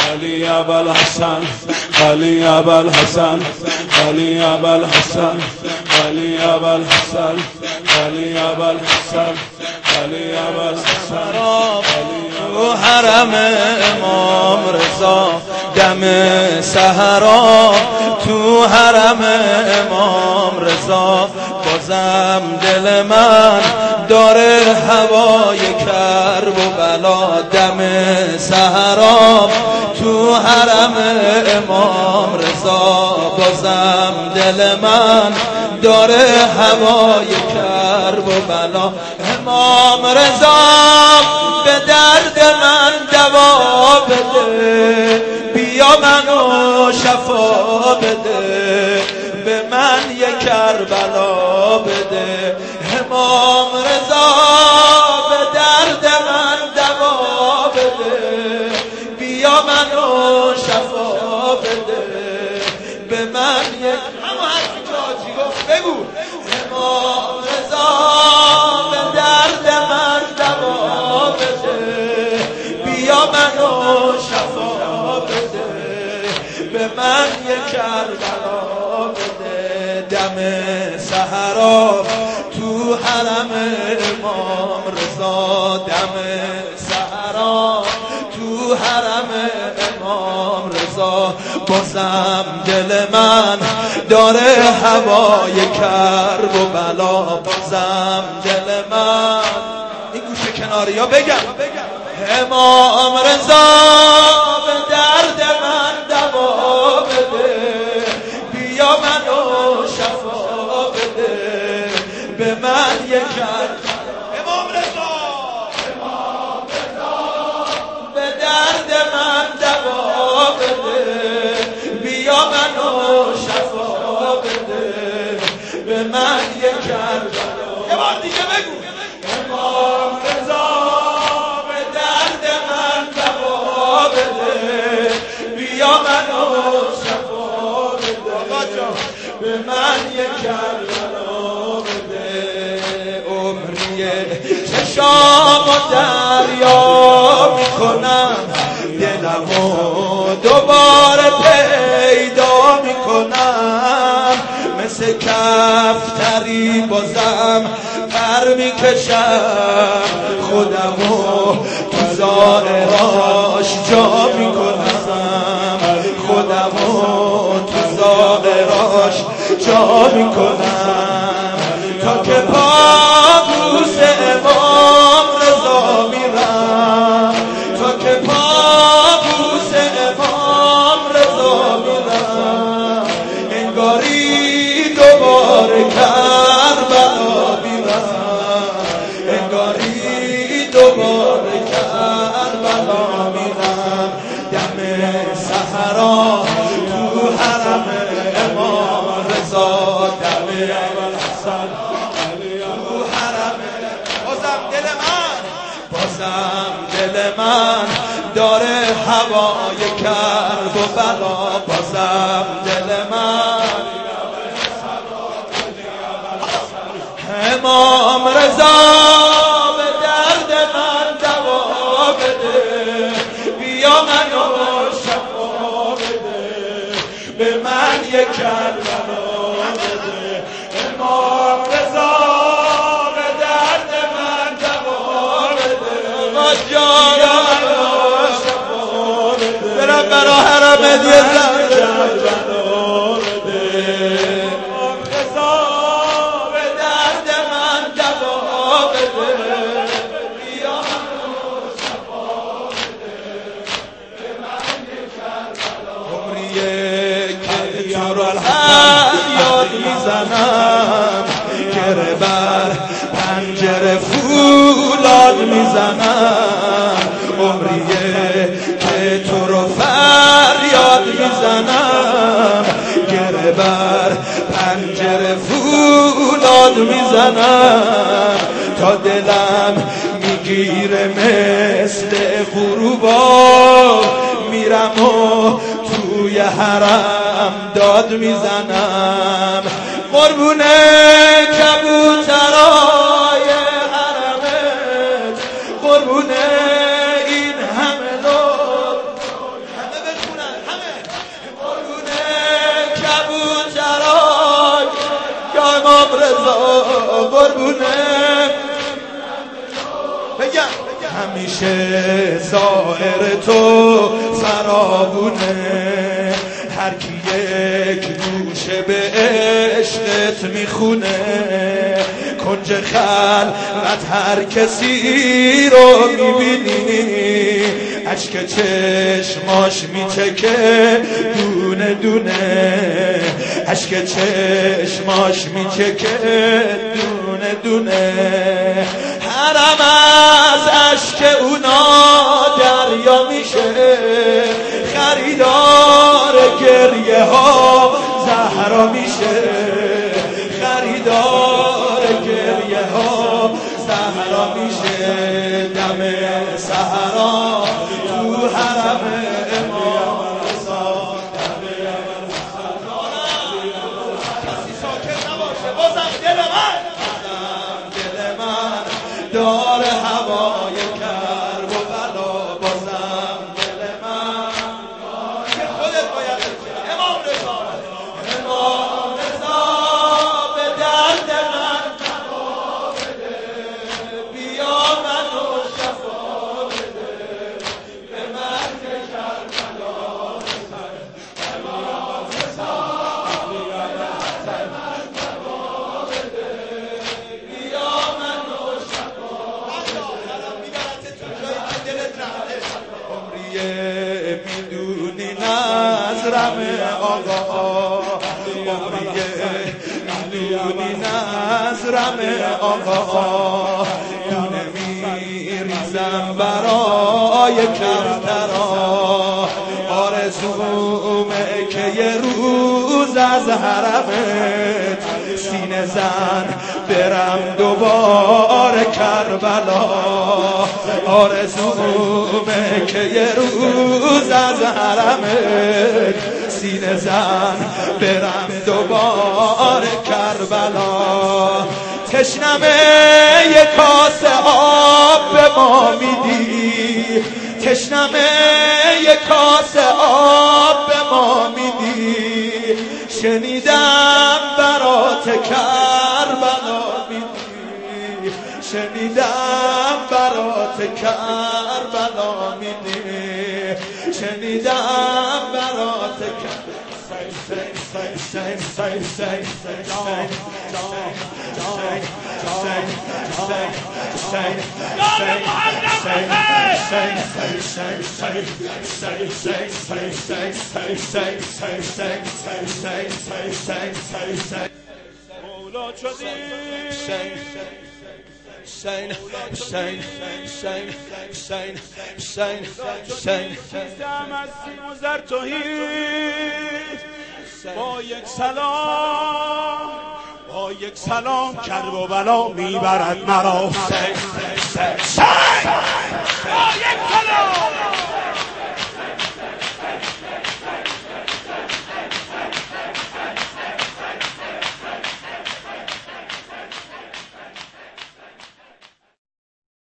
علی ابوالحسن علی ابوالحسن علی ابوالحسن علی ابوالحسن علی ابوالحسن علی ابوالحسن تو حرم امام رضا دم سحرا تو حرم امام رضا بازم دل من داره هوای کرب و بلا دم سحرا تو حرم امام رضا بازم دل من داره هوای کرب و بلا امام رضا به درد من دوا بده بیا منو شفا بده به من یک کربلا بده امام رضا به درد من دوا بده بیا منو شفا بده به من یک همه حرفی که آجی گفت بگو امام رضا به درد من دوا بده بیا منو شفا بده به من یک کربلا بده دم سحرا تو حرم امام رضا دم سحرا تو حرم امام رضا بازم دل من داره هوای کرب و بلا بازم دل من این گوشه کناری ها بگم امام رضا به درد من دوا بده بیا منو شفا بده به من یک امام رضا به درد من دوا بده بیا منو شفا بده به من یک کربلا یه بار دیگه بگو امام رضا به درد من دوا بده بیا منو شفا بده به من یک کربلا بده عمریه چشام و دریا میکنم دلمو دوباره پیدا میکنم مثل کفتری بازم پر میکشم خودمو تو ظاهراش جا میکنم خودمو تو ظاهراش جا میکنم تا که پابوس امام رضا میرم تا که پابوس امام رضا میرم انگاری دوباره کربلا میرم انگاری دوباره کربلا میرم دم سحرا تو حرم امام رضا دم ابوالحسن تو حرم بازم دل من داره هوای کرب و بلا بازم دل من امام رضا به درد من دوا بده بیا منو شفا بده به من یک کربلا بده امام رضا به درد من دوا بده جانا شفا بده برم برا حرم هدیه زن کربلا بده امام رضا به درد من دوا بده بیا منو شفا بده به من یک کربلا عمریه که تو رو یاد میزنم گره بر پنجره فولاد میزنم عمریه که تو رو فریاد میزنم گره بر پنجره فولاد میزنم تا دلم میگیره مثل غروبا میرم و توی حرم داد میزنم قربون کبوترای حرمت قربون این همه لطف همه قربونه بگم همیشه زائر تو فراوونه هر کی یک گوشه به عشقت میخونه کنج خلوت هر کسی رو میبینی اشک چشماش میچکه دونه دونه اشک چشماش میچکه دونه دونه حرم از اشک اونا دریا میشه خریدار گریه ها زهرا میشه خریدار گریه ها زهرا میشه دم سحرا تو حرم امام رضا کسی ساکت نباشه بازم دل من دار هوای کرب و بلا بازم دل من که خودت باید امام رضا به درد من دوا بده بیا منو شفا بده به مرگ کربلا امام رضا به درد من دوا بده بیا منو شفا عمریه میدونی نظرم آقا عمریه میدونی نظرم آقا دونه میریزم برای کفترا آرزومه که یه روز از حرمت سینه زن برم دوباره کربلا آرزومه که یه روز از حرمت سینه زن برم دوباره کربلا تشنمه یه کاسه آب به ما میدی تشنمه یه کاسه آب به ما میدی شنیدم برات کربلا میدی شنیدم برات کربلا میدی شنیدم برات مولا شدی Hussein, Hussein, Hussein, Hussein, Hussein, Hussein. چیزم از سیم و زر توحید با یک سلام کرب و بلا میبرد مرا Hussein, با یک سلام